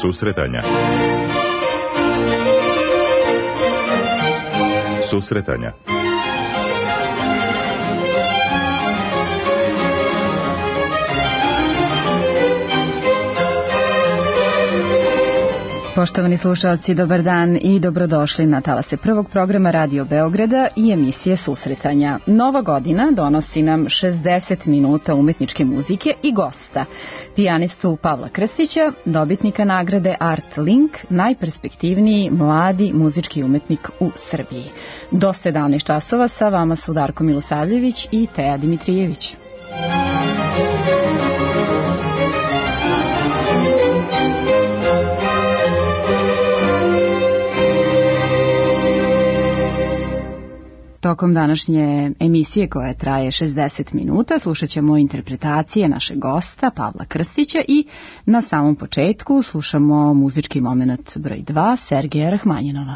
Susretanja. Susretanja. Poštovani slušalci, dobar dan i dobrodošli na talase prvog programa Radio Beograda i emisije Susretanja. Nova godina donosi nam 60 minuta umetničke muzike i gosta, pijanistu Pavla Krstića, dobitnika nagrade Art Link, najperspektivniji mladi muzički umetnik u Srbiji. Do 17 časova sa vama su Darko Milosavljević i Teja Dimitrijević. Tokom današnje emisije koja traje 60 minuta slušat ćemo interpretacije našeg gosta Pavla Krstića i na samom početku slušamo muzički moment broj 2 Sergeja Rahmanjinova.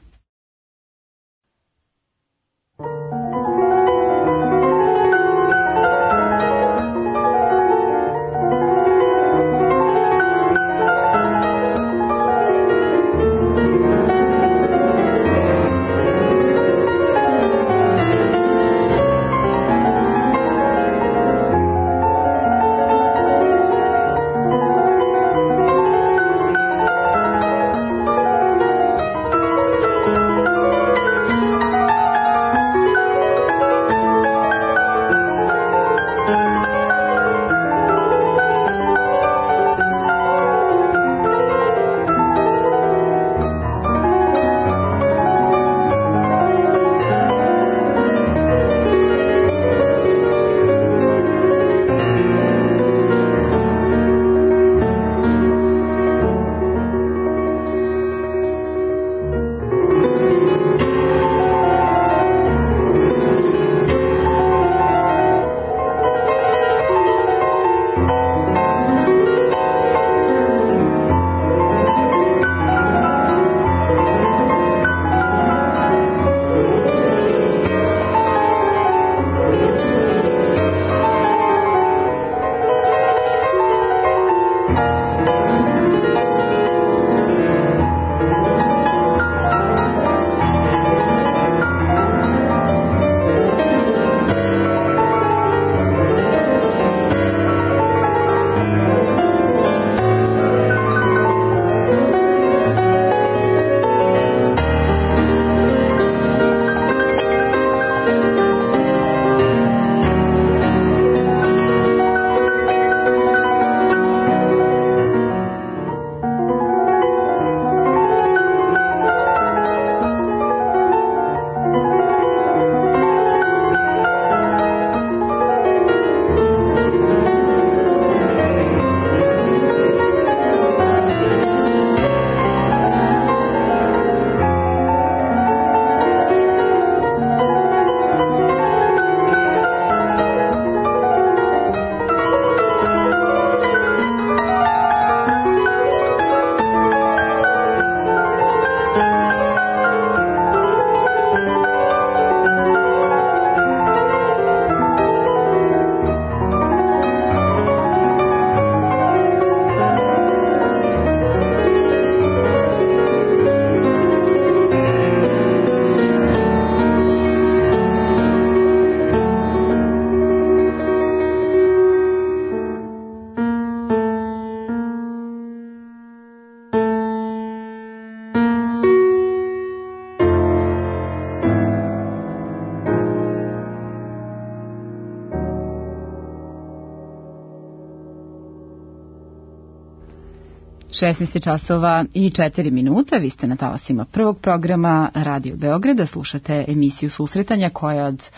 časova i 4 minuta. Vi ste na talasima prvog programa Radio Beograda. Slušate emisiju Susretanja koja od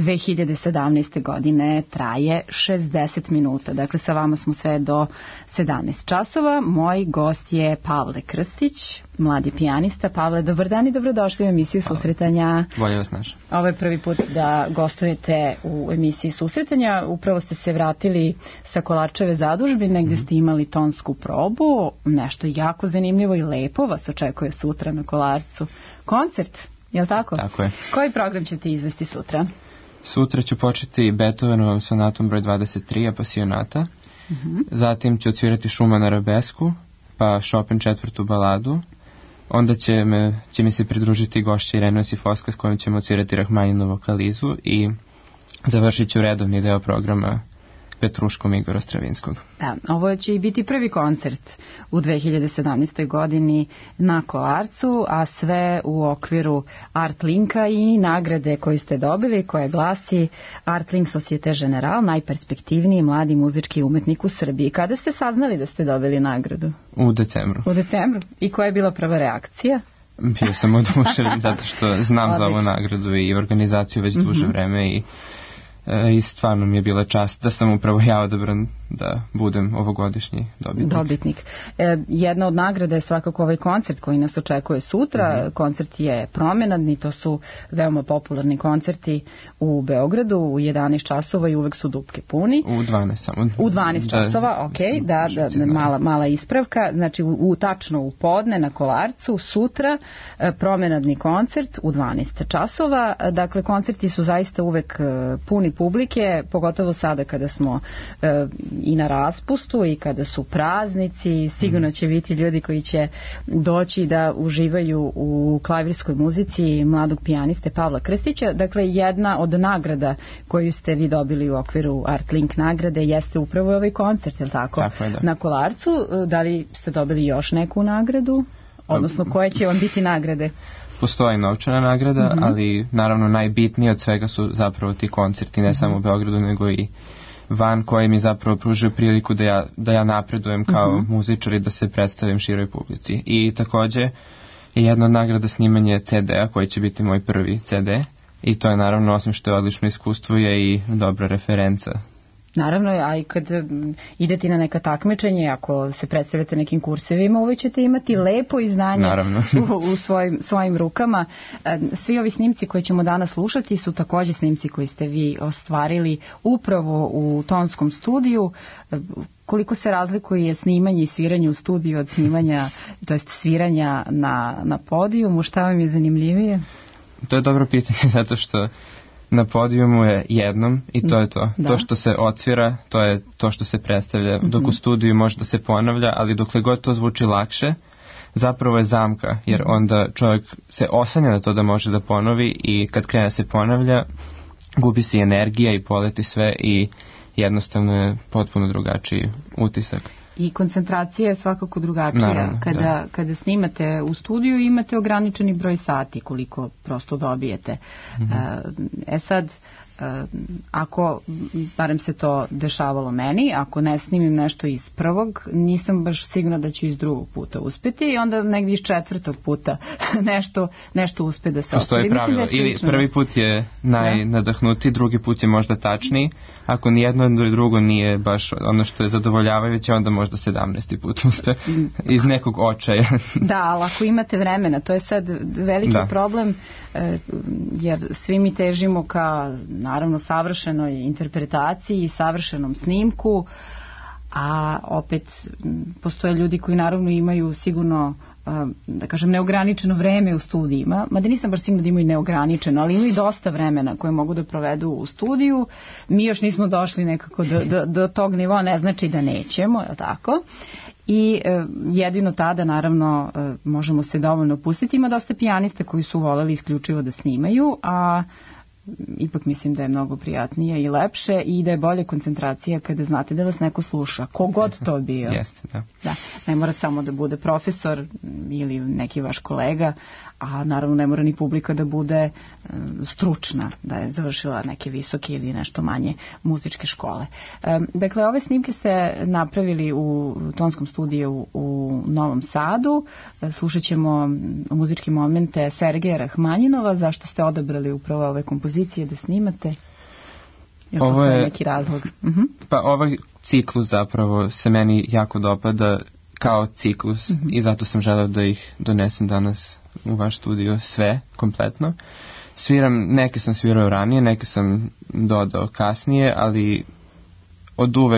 2017. godine traje 60 minuta. Dakle, sa vama smo sve do 17 časova. Moj gost je Pavle Krstić, mladi pijanista. Pavle, dobar dan i dobrodošli u emisiju Susretanja. Bolje vas našao. Ovo je prvi put da gostujete u emisiji Susretanja. Upravo ste se vratili sa Kolarčeve zadužbine gde ste imali tonsku probu. Nešto jako zanimljivo i lepo vas očekuje sutra na Kolarcu. Koncert, je li tako? Tako je. Koji program ćete izvesti sutra? Sutra ću početi Beethovenovom sonatom broj 23 Apasionata. Zatim ću odsvirati Schumann arabesku, pa Chopin četvrtu baladu. Onda će mi se pridružiti gošća Irena Sifoska s kojom ćemo odsvirati Rahmaninovu Kalizu i završit ću redovni deo programa Petruškom Igora Stravinskog. Da, ovo će i biti prvi koncert u 2017. godini na Kolarcu, a sve u okviru Artlinka i nagrade koju ste dobili, koja glasi Artlink Societe General, najperspektivniji mladi muzički umetnik u Srbiji. Kada ste saznali da ste dobili nagradu? U decembru. U decembru. I koja je bila prva reakcija? Bio sam oduševljen zato što znam za ovu nagradu i organizaciju već duže vreme i stvarno mi je bila čast da sam upravo ja odabran da budem ovogodišnji dobitnik. Jedna od nagrada je svakako ovaj koncert koji nas očekuje sutra. Koncert je promenadni, to su veoma popularni koncerti u Beogradu u 11 časova i uvek su dupke puni. U 12 samo. U 12 časova, mala ispravka. Znači tačno u podne na Kolarcu, sutra promenadni koncert u 12 časova. Dakle, koncerti su zaista uvek puni publike, pogotovo sada kada smo i na raspustu i kada su praznici, sigurno će biti ljudi koji će doći da uživaju u klavirskoj muzici mladog pijaniste Pavla Krstića. Dakle, jedna od nagrada koju ste vi dobili u okviru Artlink nagrade jeste upravo ovaj koncert, je li tako? Tako je, da. Na Kolarcu. Da li ste dobili još neku nagradu? Odnosno, koje će vam biti nagrade? Postoji novčana nagrada, ali naravno najbitnije od svega su zapravo ti koncerti, ne samo u Beogradu, nego i van, koji mi zapravo pružaju priliku da ja napredujem kao muzičar i da se predstavim široj publici. I takođe je jedna od nagrada snimanje CD-a koji će biti moj prvi CD i to je naravno, osim što je odlično iskustvo, je i dobra referenca. Naravno, a i kad idete na neka takmičenje, ako se predstavite nekim kursevima, uvijek ćete imati lepo izdanje u svojim rukama. Svi ovi snimci koje ćemo danas slušati su također snimci koji ste vi ostvarili upravo u tonskom studiju. Koliko se razlikuje snimanje i sviranje u studiju od snimanja, to jest sviranja na podijumu, šta vam je zanimljivije? To je dobro pitanje, zato što na podijumu je jednom i to je to. Da. To što se odsvira, to je to što se predstavlja. Dok u studiju može da se ponavlja, ali dokle god to zvuči lakše, zapravo je zamka, jer onda čovjek se oslanja na to da može da ponovi i kad krene se ponavlja, gubi se energija i poleti sve i jednostavno je potpuno drugačiji utisak. I koncentracija je svakako drugačija. Naravno, kada snimate u studiju imate ograničeni broj sati koliko prosto dobijete. Sad, ako, barem se to dešavalo meni, ako ne snimim nešto iz prvog, nisam baš sigurna da ću iz drugog puta uspeti i onda negdje iz četvrtog puta nešto uspe da se ostvari. Postoji pravilo, ili prvi put je najnadahnutiji, drugi put je možda tačniji, ako nijedno ili drugo nije baš ono što je zadovoljavajuće, onda možda 17. put uspe iz nekog očaja. Da, ali ako imate vremena, to je sad veliki problem, jer svi mi težimo ka naravno savršenoj interpretaciji i savršenom snimku, a opet postoje ljudi koji naravno imaju sigurno, da kažem, neograničeno vreme u studijima, mada nisam baš sigurna da imaju neograničeno, ali imaju dosta vremena koje mogu da provedu u studiju. Mi još nismo došli nekako do tog nivoa, ne znači da nećemo, je li tako? I jedino tada naravno možemo se dovoljno pustiti. Ima dosta pijanista koji su voleli isključivo da snimaju, a ipak mislim da je mnogo prijatnije i lepše i da je bolje koncentracija kada znate da vas neko sluša, kogod to bio. Jeste, da. Da, ne mora samo da bude profesor ili neki vaš kolega, a naravno ne mora ni publika da bude stručna, da je završila neke visoke ili nešto manje muzičke škole. Dakle, ove snimke ste napravili u tonskom studiju u Novom Sadu. Slušat ćemo muzičke momente Sergeja Rahmanjinova. Zašto ste odabrali upravo ove kompozicije da snimate? Ovo je neki razlog. Pa ovaj ciklus zapravo se meni jako dopada kao ciklus i zato sam želeo da ih donesem danas u vaš studio sve, kompletno. Neke sam svirao ranije, neke sam dodao kasnije, ali od uvek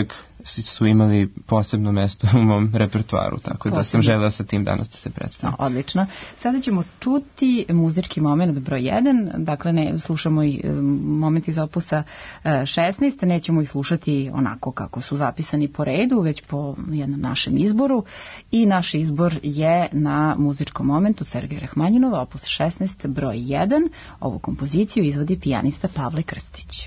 su imali posebno mesto u mom repertoaru, tako da sam želeo sa tim danas da se predstavim. Odlično. Sada ćemo čuti muzički moment broj 1, dakle ne slušamo i moment iz opusa 16, nećemo ih slušati onako kako su zapisani po redu, već po jednom našem izboru, i naš izbor je na muzičkom momentu Sergeja Rahmanjinova, opus 16 broj 1. Ovu kompoziciju izvodi pijanista Pavle Krstić.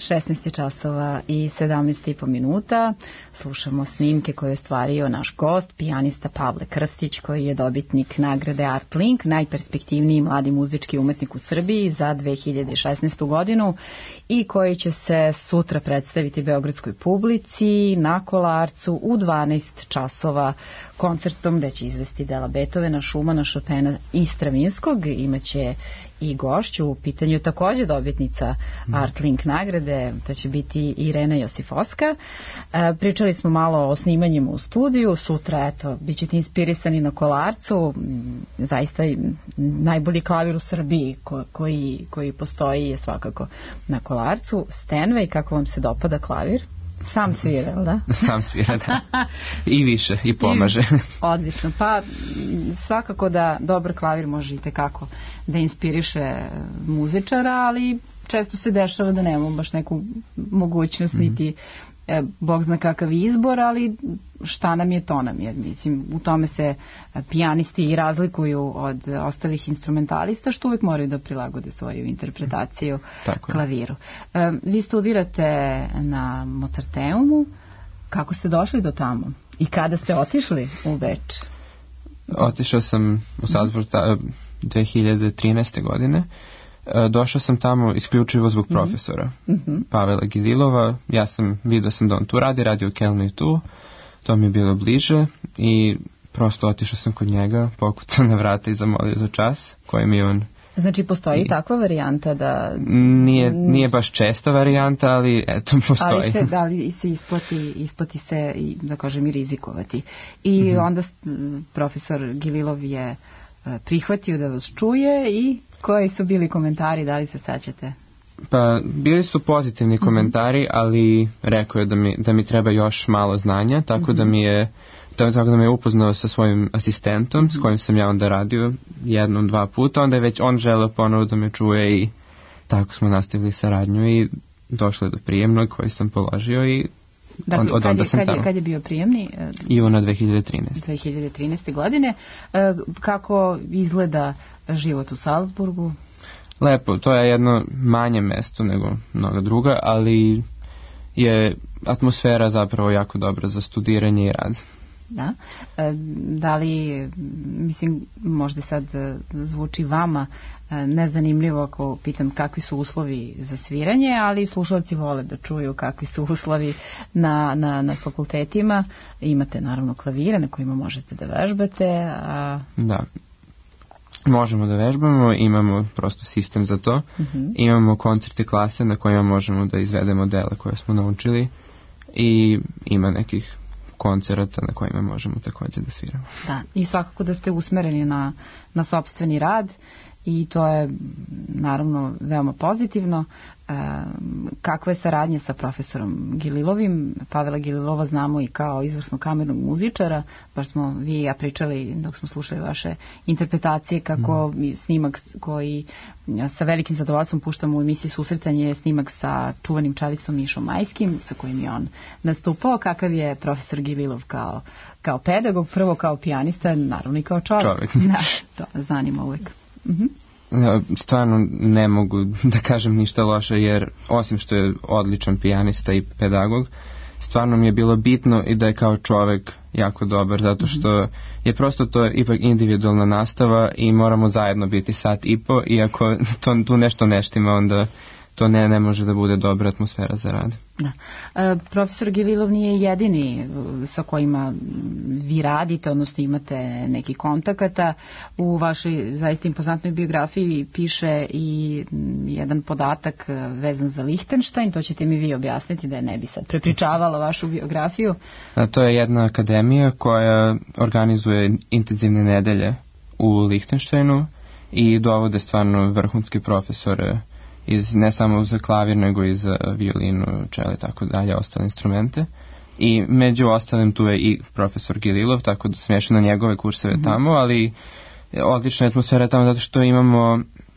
16 časova i 17,5 minuta. Slušamo snimke koje je ostvario naš gost, pijanista Pavle Krstić, koji je dobitnik nagrade Artlink, najperspektivniji mladi muzički umetnik u Srbiji za 2016. godinu i koji će se sutra predstaviti beogradskoj publici na Kolarcu u 12 časova koncertom gde će izvesti dela Beethovena, Schumana, Chopina i Stravinskog. Imaće i gošću, u pitanju je takođe dobitnica Artlink nagrade, to će biti Irena Josifovska. Pričali smo malo o snimanjima u studiju, sutra, eto, bit ćete inspirisani na Kolarcu, zaista najbolji klavir u Srbiji koji postoji je svakako na Kolarcu. Stenway, kako vam se dopada klavir? Sam svira, da? Sam svira, da. I više, i pomaže. Odlično. Pa svakako da dobar klavir može i tekako da inspiriše muzičara, ali često se dešava da nemamo baš neku mogućnost niti Bog zna kakav izbor, ali šta nam je, to nam je. Mislim, u tome se pijanisti i razlikuju od ostalih instrumentalista, što uvijek moraju da prilagode svoju interpretaciju klaviru. Vi studirate na Mozarteumu. Kako ste došli do tamo? I kada ste otišli u Beč? Otišao sam u Salzburg 2013. godine. Došao sam tamo isključivo zbog profesora Pavela Gililova. Ja sam vidio da on tu radi u Kelnu i tu, to mi je bilo bliže i prosto otišao sam kod njega, pokucao na vrata i zamolio za čas koji mi on... Znači postoji takva varijanta da... Nije baš česta varijanta, ali eto postoji. Ali se isplati se, da kažem, i rizikovati. I onda profesor Gililov je prihvatio da vas čuje i koji su bili komentari, da li se sećate? Pa bili su pozitivni komentari, ali rekao je da mi treba još malo znanja, tako da mi je upoznao sa svojim asistentom, s kojim sam ja onda radio 1-2 puta, onda je već on želeo ponovo da me čuje i tako smo nastavili saradnju i došlo je do prijemnog koji sam položio i od onda sam tamo. Kad je bio prijemni? Juna 2013. 2013. godine. Kako izgleda život u Salzburgu? Lepo, to je jedno manje mesto nego mnoga druga, ali je atmosfera zapravo jako dobra za studiranje i rad. Da. Da li, mislim, možda sad zvuči vama nezanimljivo ako pitam kakvi su uslovi za sviranje, ali slušalci vole da čuju kakvi su uslovi na fakultetima. Imate naravno klavire na kojima možete da vežbate. Da. Možemo da vežbamo, imamo prosto sistem za to. Imamo koncerte klase na kojima možemo da izvedemo dela koje smo naučili i ima nekih koncerata na kojima možemo također da sviramo. Da, i svakako da ste usmereni na sopstveni rad i to je naravno veoma pozitivno. Kakva je saradnja sa profesorom Gililovim? Pavela Gililova znamo i kao izvrsnog kamernog muzičara, baš smo vi i ja pričali dok smo slušali vaše interpretacije kako snimak koji sa velikim zadovoljstvom puštamo u emisiji Susretanje je snimak sa čuvanim čaristom Mišom Majskim, sa kojim je on nastupao. Kakav je profesor Gililov kao pedagog, prvo kao pijanista, naravno i kao čovjek. Da, to zanima uvek. Stvarno ne mogu da kažem ništa loše, jer osim što je odličan pijanista i pedagog, stvarno mi je bilo bitno i da je kao čovjek jako dobar, zato što je prosto to ipak individualna nastava i moramo zajedno biti sat i po, i ako tu nešto ne štima, onda to ne može da bude dobra atmosfera za rad. Da. Profesor Gililov nije jedini sa kojima vi radite, odnosno imate neki kontakata. U vašoj zaista impozantnoj biografiji piše i jedan podatak vezan za Lihtenštajn, to ćete mi vi objasniti da ne bi sad prepričavala vašu biografiju. To je jedna akademija koja organizuje intenzivne nedelje u Lihtenštajnu i dovode stvarno vrhunske profesore ne samo za klavir, nego i za violinu, čelo i tako dalje, ostale instrumente. I među ostalim tu je i profesor Gililov, tako da sam išao na njegove kurseve tamo, ali odlična atmosfera tamo zato što imamo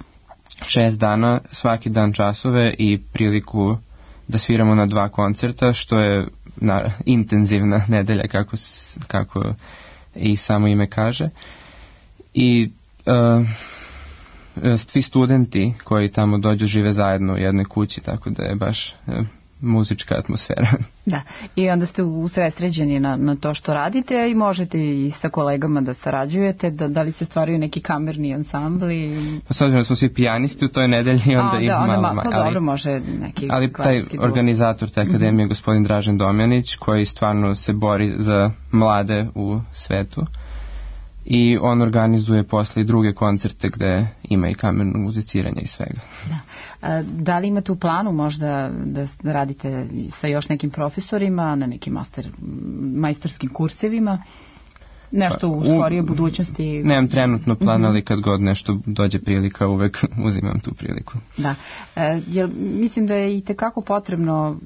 6 dana, svaki dan časove i priliku da sviramo na 2 koncerta, što je intenzivna nedelja, kako i samo ime kaže. I svi studenti koji tamo dođu žive zajedno u jednoj kući, tako da je baš muzička atmosfera. Da, i onda ste usredsređeni na to što radite i možete i sa kolegama da sarađujete, da li se stvaraju neki kamerni ansambli? Pa s obzirom da smo svi pijanisti u toj nedelji, onda ima malo. To dobro može neki. Ali taj organizator te akademije, gospodin Dražen Domjanić, koji stvarno se bori za mlade u svetu, i on organizuje posle i druge koncerte gde ima i kamerno muziciranje i svega. Da li imate u planu možda da radite sa još nekim profesorima na nekim majstorskim kursevima? Nešto u skorijoj budućnosti? Nemam trenutno plan, ali kad god nešto dođe prilika, uvek uzimam tu priliku. Da. Mislim da je i tekako potrebno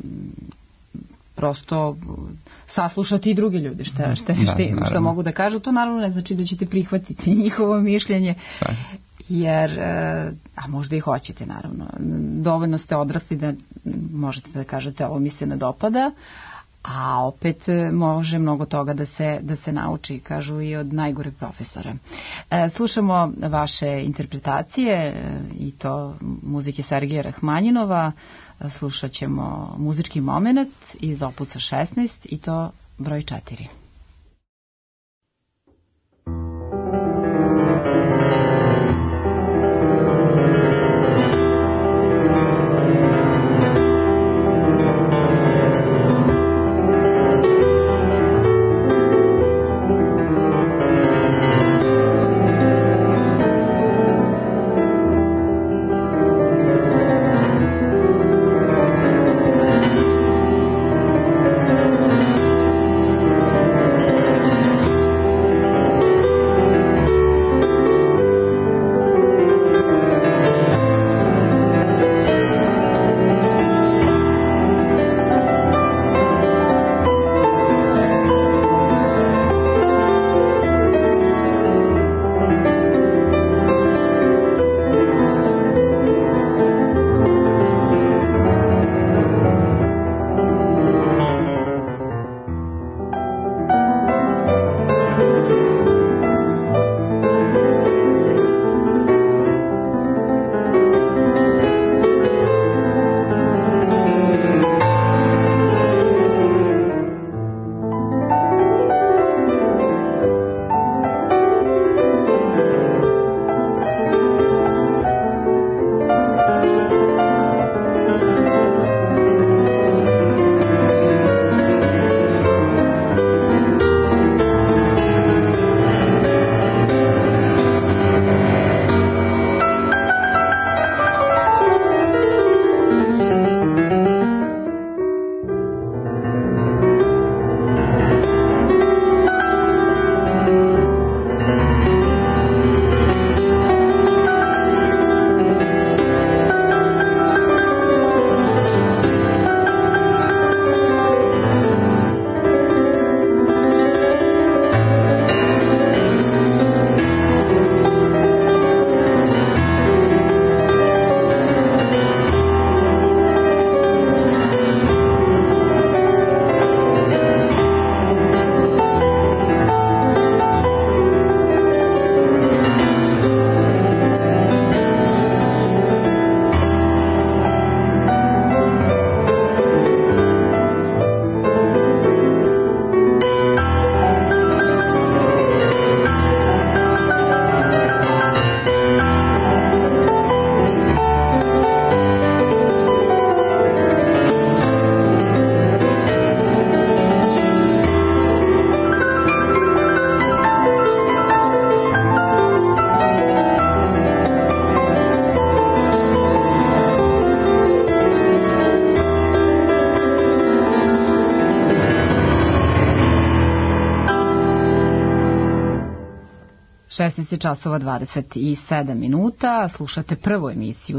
prosto saslušati i druge ljude šta mogu da kažu. To naravno ne znači da ćete prihvatiti njihovo mišljenje, jer, a možda i hoćete naravno. Dovoljno ste odrasli da možete da kažete ovo mi se ne dopada, a opet može mnogo toga da se nauči, kažu i od najgoreg profesora. Slušamo vaše interpretacije i to muzike Sergeja Rahmanjinova. Slušat ćemo muzički momenat iz opusa 16 i to broj 4. časova 27 minuta. Slušate prvu emisiju u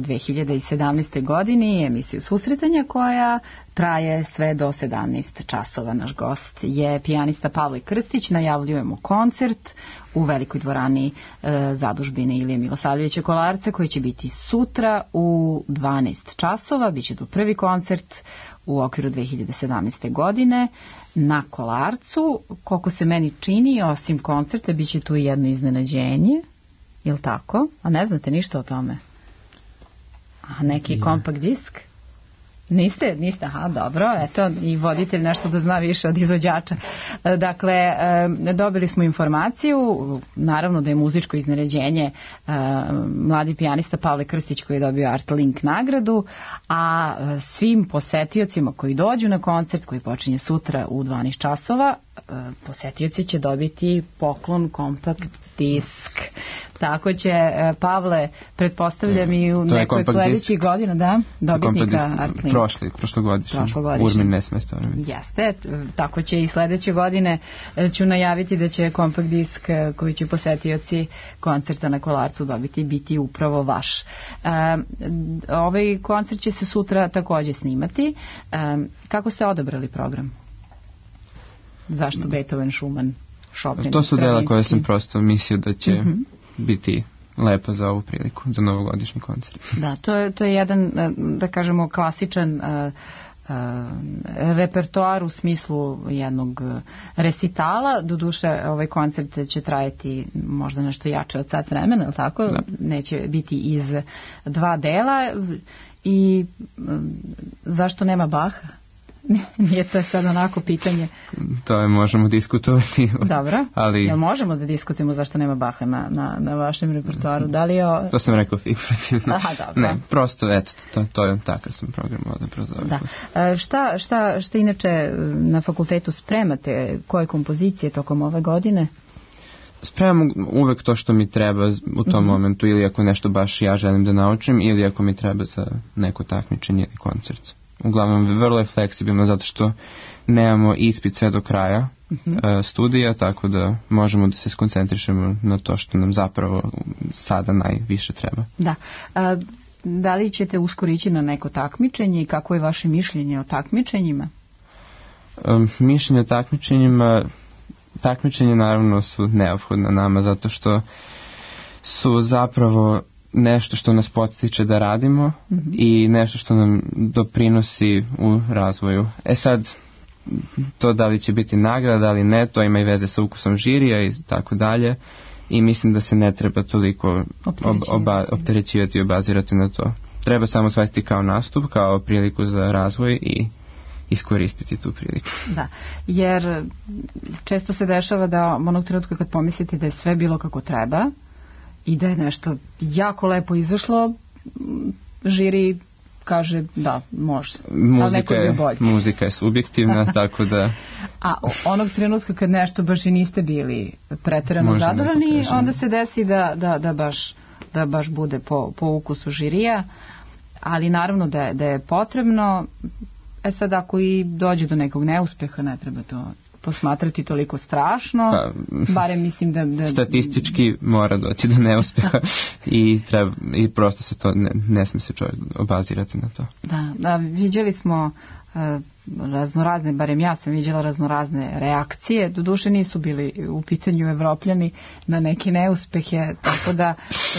2017. godini, emisiju Susretanja koja traje sve do 17 časova. Naš gost je pijanista Pavle Krstić. Najavljujemo koncert u velikoj dvorani zadužbine Ilije Milosavljevića Kolarca koji će biti sutra u 12 časova. Biće to prvi koncert u okviru 2017. godine na Kolarcu. Koliko se meni čini, osim koncerta, bit će tu jedno iznenađenje. Jel' tako? A ne znate ništa o tome? A neki kompakt disk? Niste, aha, dobro, eto, i voditelj nešto da zna više od izvođača. Dakle, dobili smo informaciju, naravno da je muzičko iznenađenje mladi pijanista Pavle Krstić koji je dobio Artlink nagradu, a svim posetiocima koji dođu na koncert koji počinje sutra u 12 časova, posetioci će dobiti poklon kompakt disk. Tako će, Pavle, pretpostavljam i u nekoj sledećih godina, da, dobitnika Artlink. Prošlogodišnji. Urmin Nesmestor. Jeste, tako će i sledeće godine ću najaviti da će kompakt disk koji će posetioci koncerta na Kolarcu dobiti biti upravo vaš. Ovaj koncert će se sutra takođe snimati. Kako ste odabrali program? Zašto Beethoven, Schumann, Chopin? To su dela koje sam prosto mislio da će biti lepo za ovu priliku, za novogodišnji koncert. Da, to je jedan, da kažemo, klasičan repertoar u smislu jednog resitala. Doduše, ovaj koncert će trajati možda nešto jače od sat vremena, ali tako? Da. Neće biti iz 2 dela. I zašto nema Baha? Nije to sad onako pitanje. To je, možemo diskutovati. Dobro, ali... ja možemo da diskutujemo zašto nema Baha na vašem repertoaru. Da li je To sam rekao figurativno. Aha, dobro. Ne, prosto, eto, to je takav sam program odabrao za ovaj. Da. Šta inače na fakultetu spremate? Koje kompozicije tokom ove godine? Spremam uvek to što mi treba u tom momentu, ili ako nešto baš ja želim da naučim, ili ako mi treba za neko takmičenje ili koncert. Uglavnom, vrlo je fleksibilno zato što nemamo ispit sve do kraja studija, tako da možemo da se skoncentrišemo na to što nam zapravo sada najviše treba. Da. Da li ćete uskoro ići na neko takmičenje i kako je vaše mišljenje o takmičenjima? Mišljenje o takmičenje naravno su neophodna nama zato što su zapravo nešto što nas potiče da radimo i nešto što nam doprinosi u razvoju. Sad, to da li će biti nagrada, da li ne, to ima i veze sa ukusom žirija i tako dalje i mislim da se ne treba toliko opterećivati i obazirati na to. Treba samo shvatiti kao nastup, kao priliku za razvoj i iskoristiti tu priliku. Da, jer često se dešava da onog trenutka kad pomislite da je sve bilo kako treba i da je nešto jako lepo izašlo, žiri kaže da, može. Muzika je subjektivna, tako da... A onog trenutka kad nešto baš i niste bili preterano zadovoljni, onda se desi da baš bude po ukusu žirija, ali naravno da je potrebno. Sad ako i dođe do nekog neuspeha, ne treba to posmatrati toliko strašno, barem mislim da... Statistički mora doći do neuspeha i prosto se to, ne sme se čovjek obazirati na to. Da, viđeli smo raznorazne, barem ja sam viđela raznorazne reakcije, doduše nisu bili u pitanju Evropljani na neke neuspehe, tako da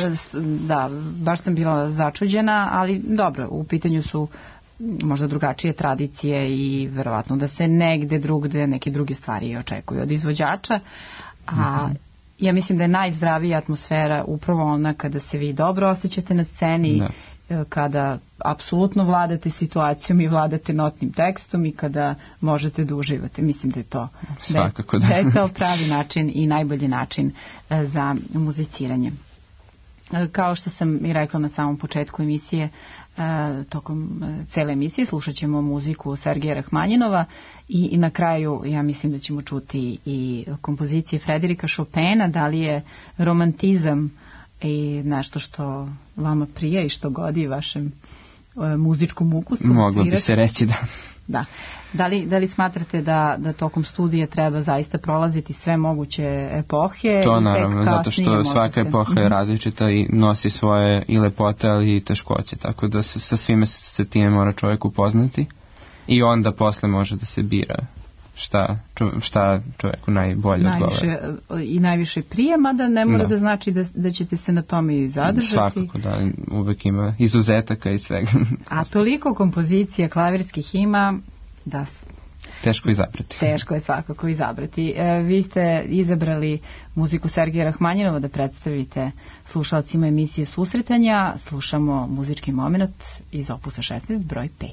baš sam bila začuđena, ali dobro, u pitanju su možda drugačije tradicije i verovatno da se negde drugde neke druge stvari očekuju od izvođača, a ja mislim da je najzdravija atmosfera upravo ona kada se vi dobro osjećate na sceni, kada apsolutno vladate situacijom i vladate notnim tekstom i kada možete da uživate. Mislim da je to svakako da je to pravi način i najbolji način za muziciranje. Kao što sam i rekla na samom početku emisije, tokom cele emisije slušat ćemo muziku Sergeja Rahmanjinova i na kraju ja mislim da ćemo čuti i kompozicije Frederika Chopina. Da li je romantizam i nešto što vama prija i što godi vašem muzičkom ukusu? Moglo bi se reći da. Da. Da li smatrate da tokom studija treba zaista prolaziti sve moguće epohe? To naravno, zato što svaka epoha je različita i nosi svoje i lepote, ali i teškoće, tako da sa svime se time mora čovjek upoznati i onda posle može da se bira šta čovjeku najbolje odgovara. I najviše prije, mada ne mora da znači da ćete se na tome i zadržati. Svakako, da, uvek ima izuzetaka i svega. A toliko kompozicija klavirskih ima da teško izabrati. Teško je svakako izabrati. Vi ste izabrali muziku Sergeja Rahmanjinova da predstavite slušalcima emisije Susretanja. Slušamo muzički moment iz opusa 16, broj 5.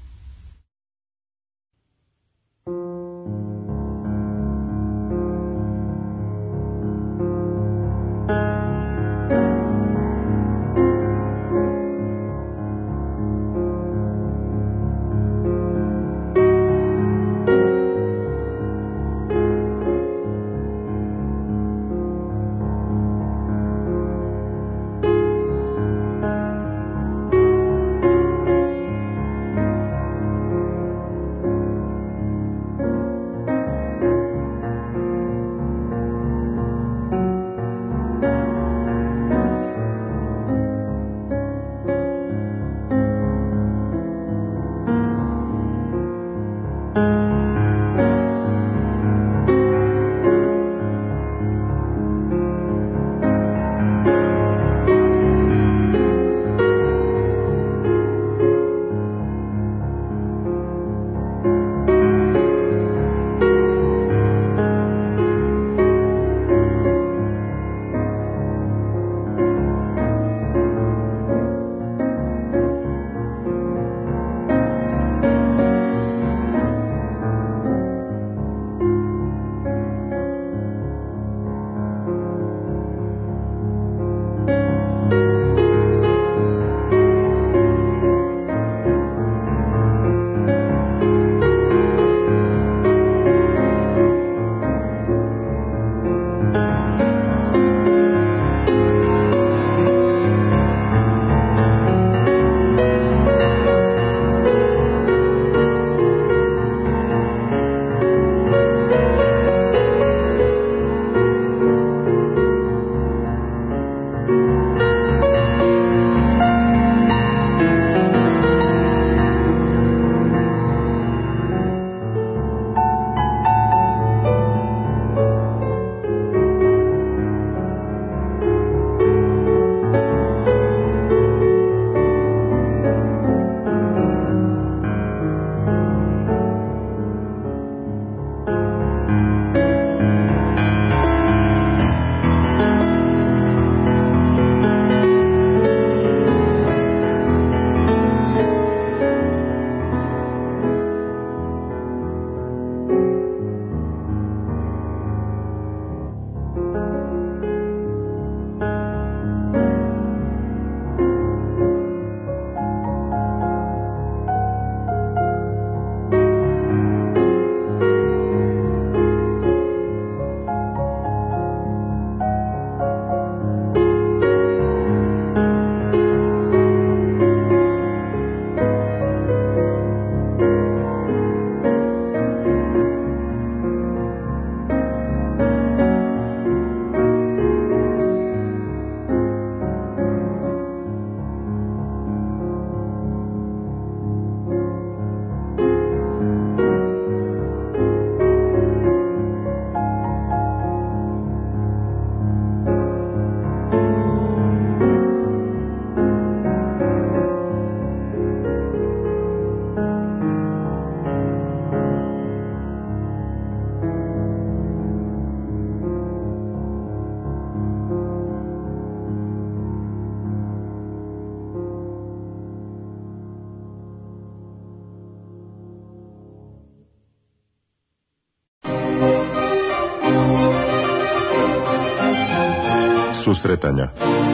Susretanja.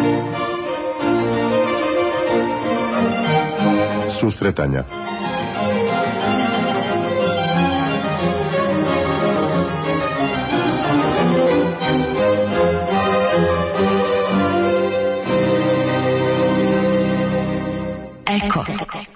Susretanja. Eko.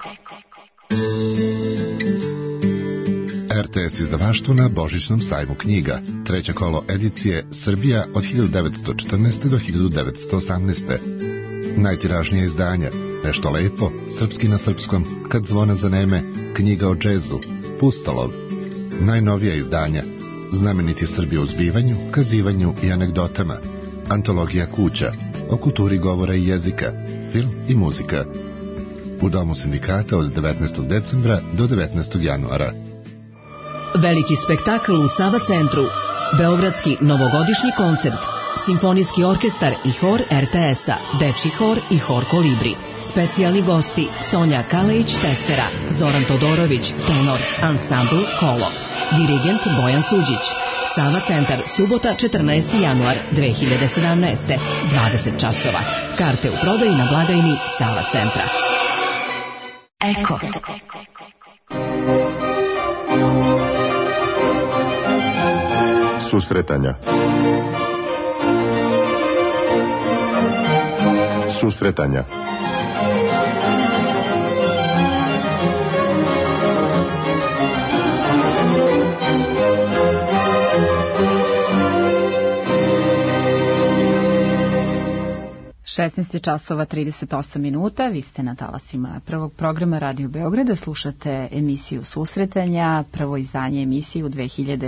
RTS izdavaštvo na Božićnom sajmu knjiga. Treće kolo edicije Srbija od 1914. do 1918. Najtiražnije izdanja. Nešto lepo, srpski na srpskom, kad zvona zaneme, knjiga o džezu, Pustolov. Najnovija izdanja. Znameniti Srbi u zbivanju, kazivanju i anegdotama. Antologija kuća, o kulturi govora i jezika, film i muzika. U Domu sindikata od 19. decembra do 19. januara. Veliki spektakl u Sava centru, beogradski novogodišnji koncert, simfonijski orkestar i hor RTS-a, dečji hor i hor Kolibri. Specijalni gosti Sonja Kalejić-Testera, Zoran Todorović, tenor, ansambl Kolo, dirigent Bojan Suđić. Sava centar, subota 14. januar 2017. 20 časova. Karte u prodaji na blagajni Sava centra. Eko. Susretanja. Susretanja. časova 38 minuta, vi ste na talasima prvog programa Radio Beograda, slušate emisiju Susretanja, prvo izdanje emisije u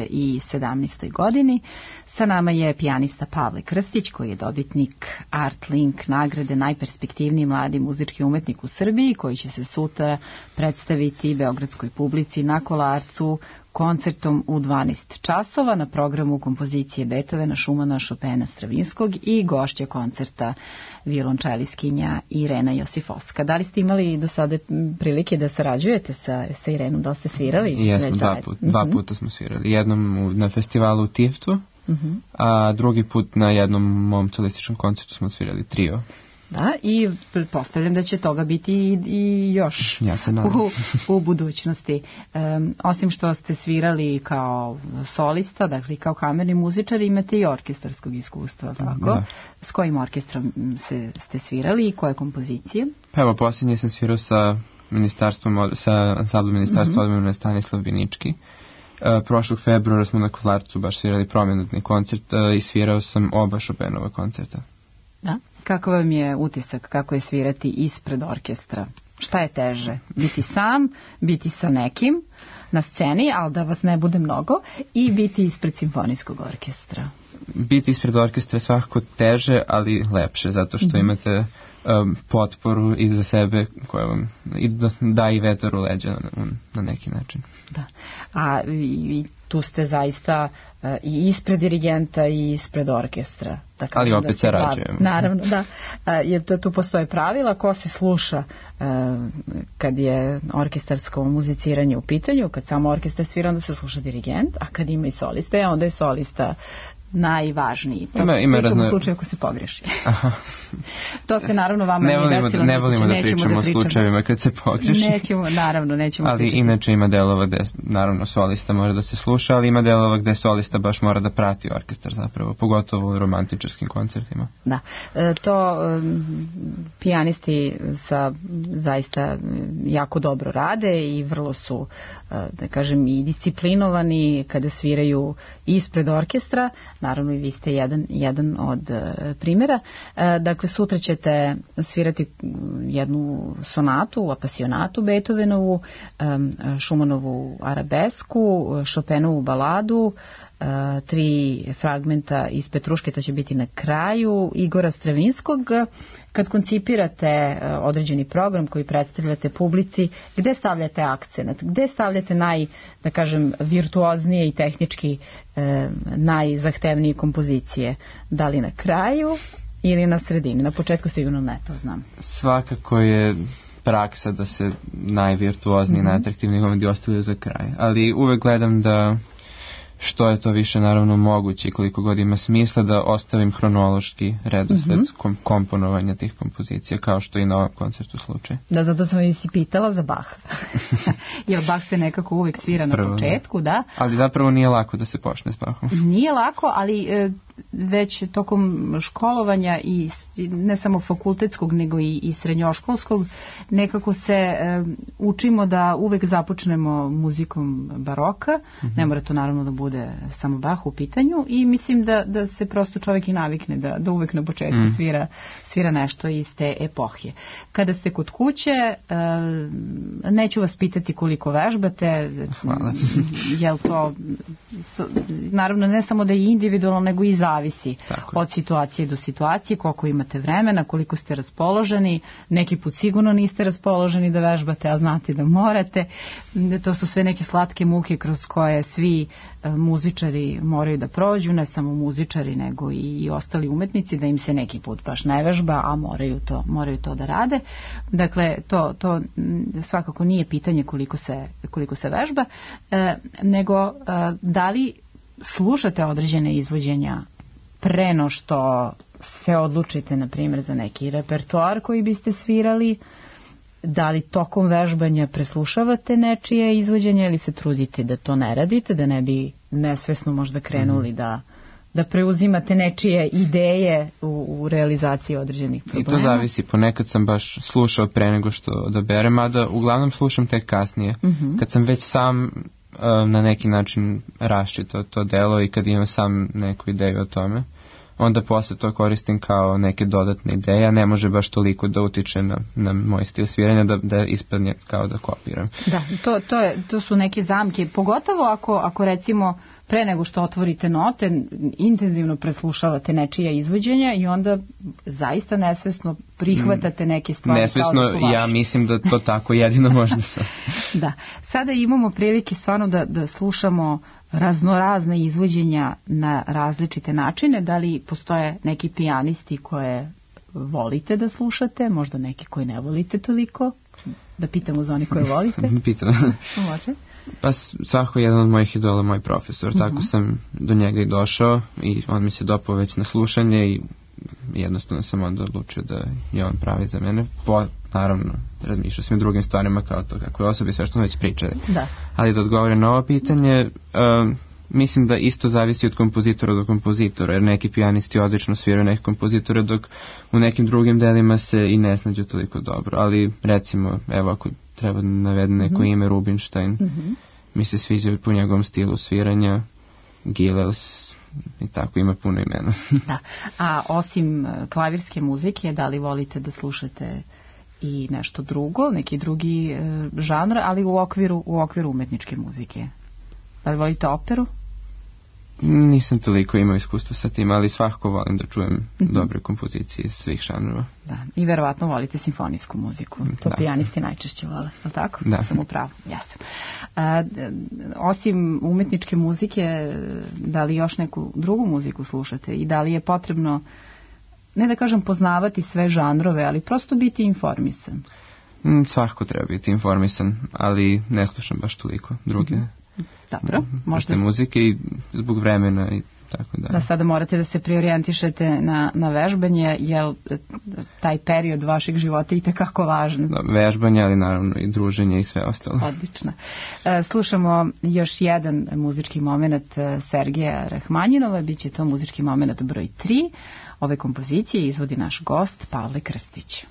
2017. godini. Sa nama je pijanista Pavle Krstić, koji je dobitnik Art Link nagrade najperspektivniji mladi muzički umetnik u Srbiji, koji će se sutra predstaviti beogradskoj publici na Kolarcu koncertom u 12 časova na programu kompozicije Beethovena, Šumana, Chopina, Stravinskog i gošća koncerta violončeliskinja Irena Josifovska. Da li ste imali do sada prilike da sarađujete sa Irenom? Da li ste svirali? Jesmo, dva puta smo svirali. Jednom na festivalu u Tiftu, a drugi put na jednom mom solističnom koncertu smo svirali trio. Da, i pretpostavljam da će toga biti i još u budućnosti. Osim što ste svirali kao solista, dakle kao kamerni muzičar, imate i orkestarskog iskustva, tako? Da. S kojim orkestrom ste svirali i koje kompozicije? Pa evo, posljednje sam svirao sa ansamblom Ministarstva odbrane Stanislav Binički. Prošlog februara smo na Kolarcu baš svirali promenadni koncert i svirao sam oba Chopinova koncerta. Da. Kako vam je utisak, kako je svirati ispred orkestra? Šta je teže? Biti sam, biti sa nekim na sceni, ali da vas ne bude mnogo, i biti ispred simfonijskog orkestra? Biti ispred orkestra je svakako teže, ali lepše, zato što imate potporu iza sebe koja vam da i vetar u leđa na neki način. Da. A tu ste zaista i ispred dirigenta i ispred orkestra. Ali opet sarađujemo. Naravno, da. Jer tu postoje pravila ko se sluša kad je orkestarsko muziciranje u pitanju, kad samo orkestar svira, onda se sluša dirigent, a kad ima i soliste, onda je solista najvažniji. U slučaju ako se pogreši. To se naravno vama nije desilo. Ne volimo da pričamo o slučajevima kad se pogreši. Nećemo ali pričati. Inače ima delova gde naravno solista mora da se sluša, ali ima delova gde solista baš mora da prati orkestar zapravo, pogotovo u romantičarskim koncertima. Da. To pijanisti zaista jako dobro rade i vrlo su, da kažem, i disciplinovani kada sviraju ispred orkestra. Naravno i vi ste jedan od primjera. Dakle, sutra ćete svirati jednu sonatu, apasionatu Beethovenovu, Schumanovu arabesku, Chopinovu baladu, 3 fragmenta iz Petruške, to će biti na kraju, Igora Stravinskog. Kad koncipirate određeni program koji predstavljate publici, gde stavljate akcenat? Gde stavljate da kažem, virtuoznije i tehnički najzahtevnije kompozicije? Da li na kraju ili na sredini? Na početku sigurno ne, to znam. Svakako je praksa da se najvirtuozniji, najatraktivniji komedi ostavljaju za kraj. Ali uvek gledam da što je to više naravno moguće i koliko god ima smisla da ostavim hronološki redosled komponovanja tih kompozicija, kao što i na ovom koncertu slučaj. Da, zato sam i si pitala za Bach. Jer Bach se nekako uvek svira na početku, da. Ali zapravo nije lako da se počne s Bachom. Nije lako, ali već tokom školovanja i ne samo fakultetskog, nego i srednjoškolskog, nekako se učimo da uvek započnemo muzikom baroka. Ne mora to naravno da bude bude samo Bach u pitanju i mislim da se prosto čovjek i navikne da uvek na početku svira nešto iz te epohije. Kada ste kod kuće, neću vas pitati koliko vežbate. Hvala. Jel to, naravno ne samo da je individualno, nego i zavisi od situacije do situacije, koliko imate vremena, koliko ste raspoloženi. Neki put sigurno niste raspoloženi da vežbate, a znate da morate. To su sve neke slatke muke kroz koje svi muzičari moraju da prođu, ne samo muzičari, nego i ostali umetnici, da im se neki put baš ne vežba, a moraju to da rade. Dakle, to svakako nije pitanje koliko se vežba, nego da li slušate određene izvođenja pre no što se odlučite, na primjer, za neki repertoar koji biste svirali, da li tokom vežbanja preslušavate nečije izvođenje ili se trudite da to ne radite, da ne bi nesvesno možda krenuli da preuzimate nečije ideje u realizaciji određenih problema. I to zavisi, ponekad sam baš slušao pre nego što odaberem, mada uglavnom slušam tek kasnije. Kad sam već sam na neki način raščitao to delo i kad imam sam neku ideju o tome, onda posle to koristim kao neke dodatne ideje, a ne može baš toliko da utiče na moj stil sviranja da ispadne kao da kopiram. Da, to su neke zamke, pogotovo ako recimo pre nego što otvorite note, intenzivno preslušavate nečija izvođenja i onda zaista nesvesno prihvatate neke stvari. Nesvesno, kao da su vaše. Ja mislim da to tako jedino može da se. Da, sada imamo prilike stvarno da slušamo raznorazne izvođenja na različite načine. Da li postoje neki pijanisti koje volite da slušate, možda neki koji ne volite toliko? Da pitamo za oni koje volite. Pitam. Može. Pa svako je jedan od mojih idola, moj profesor. Tako sam do njega i došao i on mi se dopao već na slušanje i jednostavno sam onda odlučio da je on pravi za mene. Naravno, razmišljao sam i drugim stvarima kao to kako je osobi, sve što smo već pričali. Da. Ali da odgovorim na ovo pitanje, mislim da isto zavisi od kompozitora do kompozitora, jer neki pijanisti odlično sviraju neki kompozitore, dok u nekim drugim delima se i ne snađu toliko dobro. Ali recimo, evo ako treba da navedem neko ime, Rubinstein, mi se sviđa po njegovom stilu sviranja, Gilels i tako, ima puno imena. Da. A osim klavirske muzike, da li volite da slušate i nešto drugo, neki drugi žanr, ali u okviru umetničke muzike? Da li volite operu? Nisam toliko imao iskustva sa tim, ali svakako volim da čujem dobre kompozicije iz svih žanrova. Da, i verovatno volite simfonijsku muziku. To pijanisti najčešće vole, ali tako? Da. Sam u pravu, jasno. Osim umetničke muzike, da li još neku drugu muziku slušate i da li je potrebno, ne da kažem poznavati sve žanrove, ali prosto biti informisan? Svakako treba biti informisan, ali ne slušam baš toliko druge Dobro, možda muzike i zbog vremena i tako dalje. Da, sada morate da se priorijentišete na vežbanje, jer taj period vašeg života je itekako važan. Da, vežbanje, ali naravno i druženje i sve ostalo. Odlično. Slušamo još jedan muzički moment Sergeja Rahmanjinova, bit će to muzički moment broj 3. Ove kompozicije izvodi naš gost Pavle Krstić.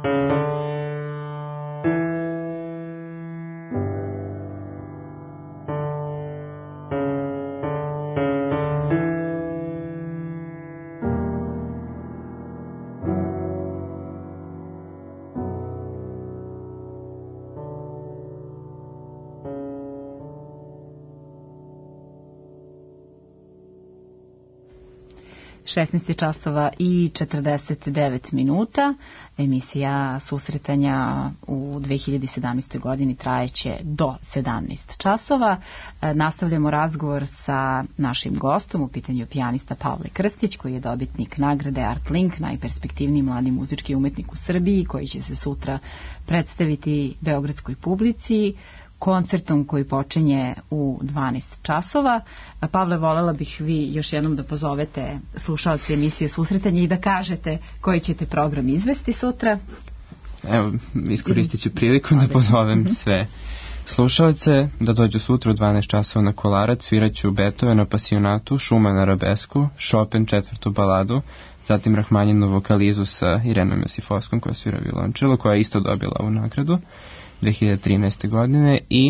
časova i 49 minuta. Emisija susretanja u 2017. godini trajeće do 17 časova. Nastavljamo razgovor sa našim gostom, u pitanju pijanista Pavle Krstić, koji je dobitnik nagrade Artlink, najperspektivniji mladi muzički umetnik u Srbiji, koji će se sutra predstaviti beogradskoj publici koncertom koji počinje u 12 časova. Pavle, volela bih vi još jednom da pozovete slušaoce emisije Susretanje i da kažete koji ćete program izvesti sutra. Evo, iskoristit ću priliku da pozovem sve slušaoce da dođu sutra u 12 časova na Kolarac. Sviraću Beethovena Pasionatu, Schumann Arabesku, Chopin četvrtu baladu, zatim Rahmaninovu vokalizu sa Irenom Josifovskom koja svira violončelo, koja je isto dobila ovu nagradu 2013. godine i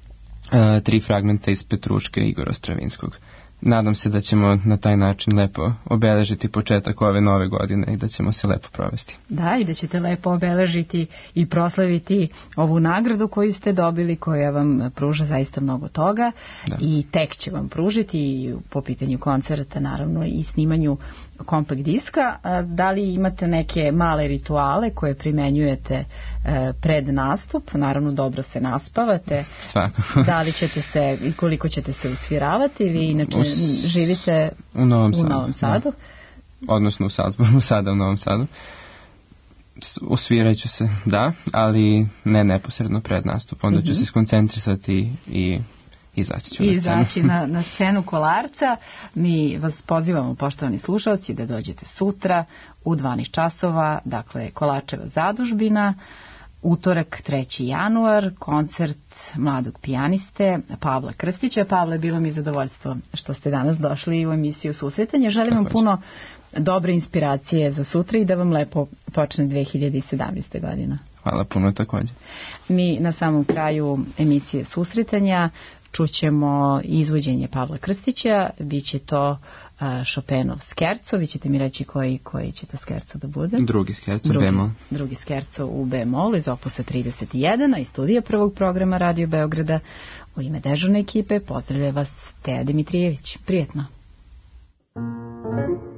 3 fragmenta iz Petruške Igora Stravinskog. Nadam se da ćemo na taj način lepo obeležiti početak ove nove godine i da ćemo se lepo provesti. Da, i da ćete lepo obeležiti i proslaviti ovu nagradu koju ste dobili, koja vam pruža zaista mnogo toga. Da. I tek će vam pružiti i po pitanju koncerta, naravno, i snimanju kompakt diska. Da li imate neke male rituale koje primenjujete pred nastup? Naravno, dobro se naspavate. Svakako. Da li ćete se i koliko ćete se usviravati? Vi inače živite u Novom Sadu. Da. Odnosno u Salzburgu, sada u Novom Sadu. Usvirat ću se, da, ali ne neposredno pred nastup. Onda ću se skoncentrisati i izaći ću na scenu. Izaći na scenu Kolarca. Mi vas pozivamo, poštovani slušalci, da dođete sutra u 12 časova, dakle Kolarčeva zadužbina, utorak 3. januar, koncert mladog pijaniste Pavla Krstića. Pavle, bilo mi zadovoljstvo što ste danas došli u emisiju Susretanje. Želim vam puno dobre inspiracije za sutra i da vam lepo počne 2017. godina. Hvala puno također. Mi na samom kraju emisije Susretanja čućemo izvođenje Pavla Krstića, biće to Chopinov skerco, vi ćete mi reći koji će to skerco da bude? Drugi skerco, bemol. Drugi skerco u bemolu iz opusa 31, a iz studija prvog programa Radio Beograda. U ime dežurne ekipe pozdravlja vas Teja Dimitrijević. Prijetno.